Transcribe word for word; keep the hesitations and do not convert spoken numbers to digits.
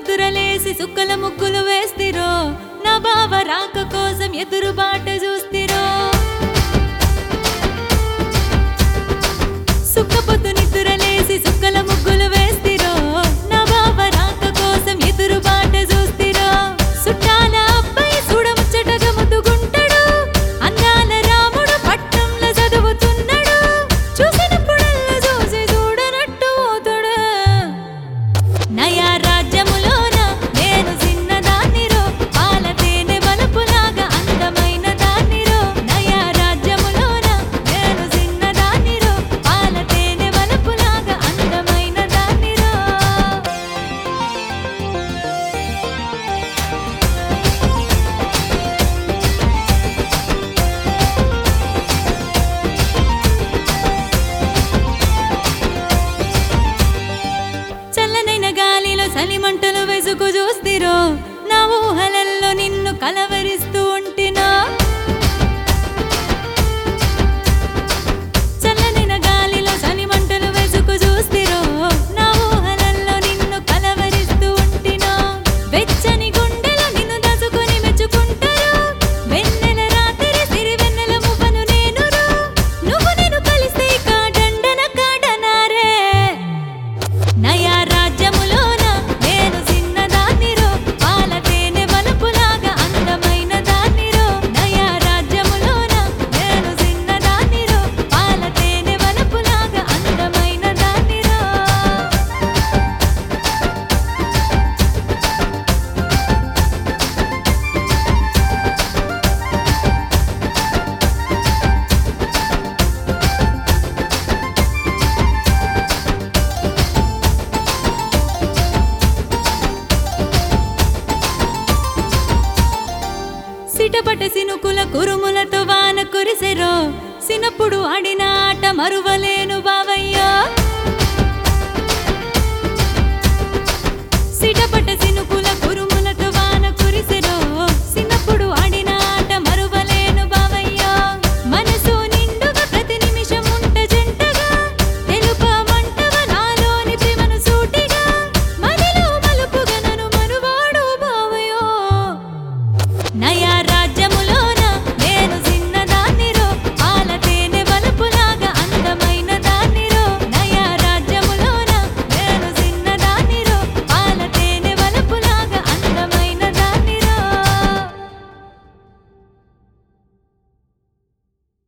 నిద్రలేసి సుక్కల ముగ్గులు వేస్తిరో నా బావ రాక కోసం ఎదురు బాట చూస్తిరో సుక్కపొద్దు నిద్రలేసి సుక్కల ముగ్గులు వేస్తిరో నా బావ రాక కోసం ఎదురు బాట చూస్తిరో సుట్టాల అబ్బాయి చూడముచ్చటగా ముద్దుగుంటాడు అందాల రాముడు పట్నంలో చదువుతున్నాడు చూసినప్పుడల్లా చూసి చూడనట్టు పోతాడు నయా రాజ్యములోన నేను చిన్నదాన్నిరో పాల తేనె వలపులాగా అందమైన దాన్నిరో నయా రాజ్యములోన నేను చిన్నదాన్నిరో పాల తేనె వలపులాగా అందమైన దాన్నిరో చల్లనైన గాలిలో చలిమంటలు వెసుకు చూస్తిరో నా ఊహలల్లో నిన్ను కలవరిస్తూ ఉంటినా చల్లనైన గాలిలో చలిమంటలు వెసుకు చూస్తిరో నా ఊహలల్లో నిన్ను కలవరిస్తూ ఉంటినా వెచ్చని గుండెలో నిన్ను దాచుకొని మెచ్చుకుంటారు వెన్నెల రాత్రి సిరి వెన్నెల మువ్వను నేనురో నువ్వు నేను కలిస్తే కాడండన కాడనారే నయా రాజ్యములోన నేను చిన్నదాన్నిరో పాల తేనె వలపులాగా అందమైన దాన్నిరో నయా రాజ్యములోన నేను చిన్నదాన్నిరో పాల తేనె వలపులాగా అందమైన దాన్నిరో సిటపట సినుకుల కురుములతో వాన కురిసెరో సినప్పుడు ఆడిన ఆట మరువలేను బావయ్యా